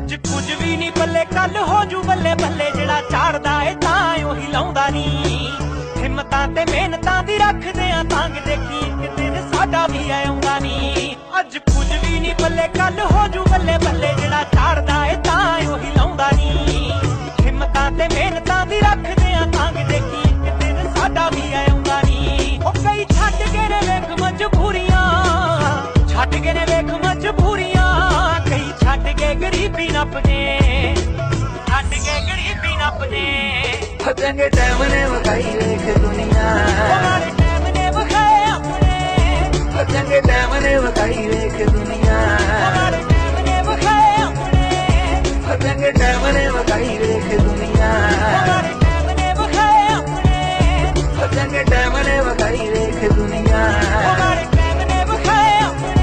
ਅੱਜ ਕੁਝ ਵੀ ਨਹੀਂ ਪੱਲੇ ਕੱਲ ਹੋ ਜੂ ਬੱਲੇ ਬੱਲੇ ਜਿਹੜਾ ਝਾੜਦਾ ਏ ਤਾਂ ਉਹੀ ਲਾਉਂਦਾ ਨਹੀਂ ਹਿੰਮਤਾਂ ਤੇ ਮਿਹਨਤਾਂ ਦੀ ਰੱਖਦੇ ਆ ਤਾਂਗ ਦੇਖੀ ਇੱਕ ਦਿਨ ਸਾਡਾ ਵੀ ਆਉਂਦਾ ਨਹੀਂ ਅੱਜ ਕੁਝ ਵੀ ਨਹੀਂ ਪੱਲੇ ਕੱਲ ਹੋ ਜੂ ਬੱਲੇ ਬੱਲੇ ਜਿਹੜਾ ਝਾੜਦਾ ਏ ਤਾਂ ਉਹੀ ਲਾਉਂਦਾ ਨਹੀਂ ਹਿੰਮਤਾਂ ਤੇ ਮਿਹਨਤਾਂ ਦੀ ਰੱਖਦੇ ਆ ਤਾਂਗ ਦੇਖੀ ਇੱਕ ਦਿਨ ਸਾਡਾ ਵੀ ਆਉਂਦਾ ਨਹੀਂ ਉਹ ਕਈ ਛੱਡ ਕੇ ਨੇ ਵੇਖ ਮਜਬੂਰੀਆਂ ਛੱਡ ਕੇ ਨੇ ਵੇਖ ਮਜਬੂਰੀਆਂ ਕਈ ਛੱਡ ਕੇ ਗਰੀਬੀ ਨੱਪਦੇ ਛੱਡ ਕੇ ਗਰੀਬੀ ਨੱਪਦੇ ਚੰਗੇ ਟਾਈਮ ਨੇ ਵਿਖਾਈ ਵੇਖ ਦੁਨੀਆ ਟਾਈਮ ਨੇ ਵਿਖਾਏ ਆਪਣੇ ਚੰਗੇ ਟਾਈਮ ਨੇ ਵਿਖਾਈ ਵੇਖ ਦੁਨੀਆ ਟਾਈਮ ਨੇ ਵਿਖਾਏ ਆਪਣੇ ਚੰਗੇ ਟਾਈਮ ਨੇ ਵਿਖਾਈ ਵੇਖ ਦੁਨੀਆ ਟਾਈਮ ਨੇ ਵਿਖਾਏ ਆਪਣੇ ਚੰਗੇ ਟਾਈਮ ਨੇ ਵਿਖਾਈ ਵੇਖ ਦੁਨੀਆ ਟਾਈਮ ਨੇ ਵਿਖਾਏ ਆਪਣੇ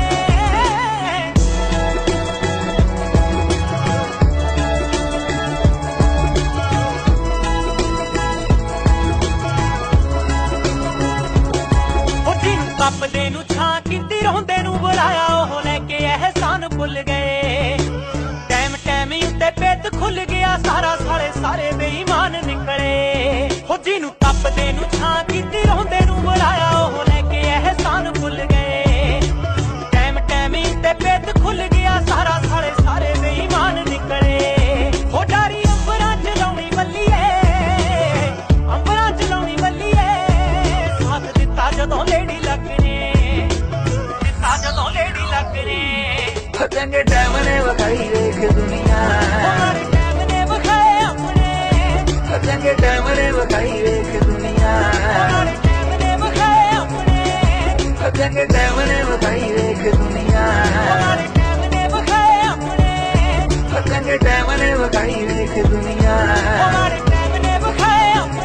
ਤਪਦੇ ਨੂੰ ਛਾਂ ਕੀਤੀ ਰੋਂਦੇ ਨੂੰ ਬੁਲਾਇਆ ਉਹ ਲੈ ਕੇ ਅਹਿਸਾਨ ਭੁੱਲ ਗਏ ਟਾਈਮ ਟਾਈਮ ਉੱਤੇ ਪੇਤ ਖੁੱਲ ਗਿਆ ਸਾਰਾ ਸਾਲੇ ਸਾਰੇ ਬੇਈਮਾਨ ਨਿਕਲੇ ਹੋ ਜਿਹਨੂੰ ਤਪਦੇ ਨੂੰ ਛਾਂ ਕੀਤੀ ਰੋਂਦੇ ਨੂੰ ਬੁਲਾਇਆ ਉਹ ਲੈ ਕੇ ਅਹਿਸਾਨ ਭੁੱਲ ਗਏ ਟਾਈਮ ਟਾਈਮ ਉੱਤੇ ਪੇਤ ਖੁੱਲ ਗਿਆ ਸਾਰਾ ਸਾਲੇ ਸਾਰੇ ਬੇਈਮਾਨ ਨਿਕਲੇ ਹੋ ਡਾਰੀ ਅੰਬਰਾਂ ਚ ਲਾਉਣੀ ਬੱਲੀਏ ਅੰਬਰਾਂ ਚ ਲਾਉਣੀ ਬੱਲੀਏ ਸਾਥ ਦਿੱਤਾ ਜਦੋਂ ਲੇਡੀ ਚੰਗੇ ਟਾਈਮ ਨੇ ਵਿਖਾਈ ਵੇਖ ਦੁਨੀਆ ਟਾਈਮ ਨੇ ਵਿਖਾਏ ਆਪਣੇ ਚੰਗੇ ਟਾਈਮ ਨੇ ਵਿਖਾਈ ਵੇਖ ਦੁਨੀਆ ਟਾਈਮ ਨੇ ਵਿਖਾਏ ਆਪਣੇ ਚੰਗੇ ਟਾਈਮ ਨੇ ਵਿਖਾਈ ਵੇਖ ਦੁਨੀਆ ਟਾਈਮ ਨੇ ਵਿਖਾਏ ਆਪਣੇ ਚੰਗੇ ਟਾਈਮ ਨੇ ਵਿਖਾਈ ਵੇਖ ਦੁਨੀਆ ਟਾਈਮ ਨੇ ਵਿਖਾਏ ਆਪਣੇ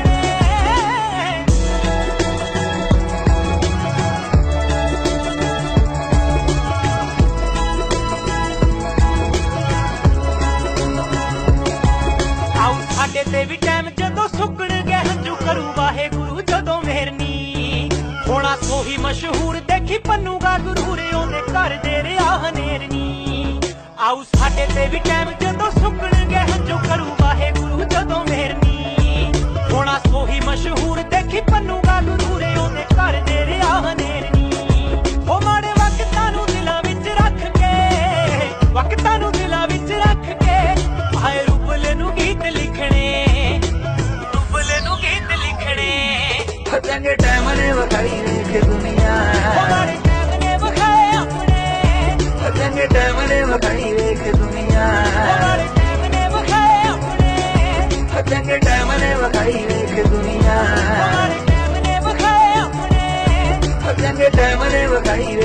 ਸਾਡੇ ਤੇ ਵੀ ਟਾਈਮ ਜਦੋਂ ਸੁੱਕਣ ਗਏ ਹੰਝੂ ਕਰੂ ਵਾਹਿਗੁਰੂ ਜਦੋਂ ਮਿਹਰਨੀ ਹੋਣਾ ਸੋਹੀ ਮਸ਼ਹੂਰ ਦੇਖੀ ਪੰਨੂਗਾ ਗੁਰੂ ਰੇ ਉਹਦੇ ਘਰ ਦੇ ਰਿਆ ਹਨੇਰਨੀ ਆਉ ਸਾਡੇ ਤੇ ਵੀ ਟਾਈਮ ਜਦੋਂ ਸੁੱਕਣ ਗਏ ਹੰਝੂ ਕਰੂ ਵਾਹਿਗੁਰੂ ਜਦੋਂ ਮਿਹਰਨੀ ਹੋਣਾ ਸੋਹੀ ਮਸ਼ਹੂਰ ਦੇਖੀ ਪੰਨੂਗਾ ਗੁਰੂ ਰੇ ਉਹਦੇ ਘਰ ਦੇ ਰਿਆ ਹਨੇਰਨੀ ਹੋ ਮਾੜੇ ਵਕਤਾਂ ਨੂੰ ਦਿਲਾਂ ਵਿੱਚ ਰੱਖ ਕੇ ਵਕਤਾਂ ਨੂੰ ਦਿਲਾਂ ਵਿੱਚ ਰੱਖ ਕੇ ਹਾਏ ਰੂਬਲੇ ਨੂੰ ਗੀਤ ਲਿਖਣੇ ਰੂਬਲੇ ਨੂੰ ਗੀਤ ਲਿਖਣੇ ਚੰਗੇ ਟਾਈਮ ਨੇ ਵਿਖਾਈ ਵੇਖ ਦੁਨੀਆ ਟਾਈਮ ਨੇ ਵਿਖਾਏ ਆਪਣੇ ਚੰਗੇ ਟਾਈਮ ਨੇ ਵਿਖਾਈ ਵੇਖ ਦੁਨੀਆ ਟਾਈਮ ਨੇ ਵਿਖਾਏ ਆਪਣੇ ਚੰਗੇ ਟਾਈਮ ਨੇ ਵਿਖਾਈ ਵੇਖ ਦੁਨੀਆ ਟਾਈਮ ਨੇ ਵਿਖਾਏ ਆਪਣੇ ਚੰਗੇ ਟਾਈਮ ਨੇ ਵਿਖਾਈ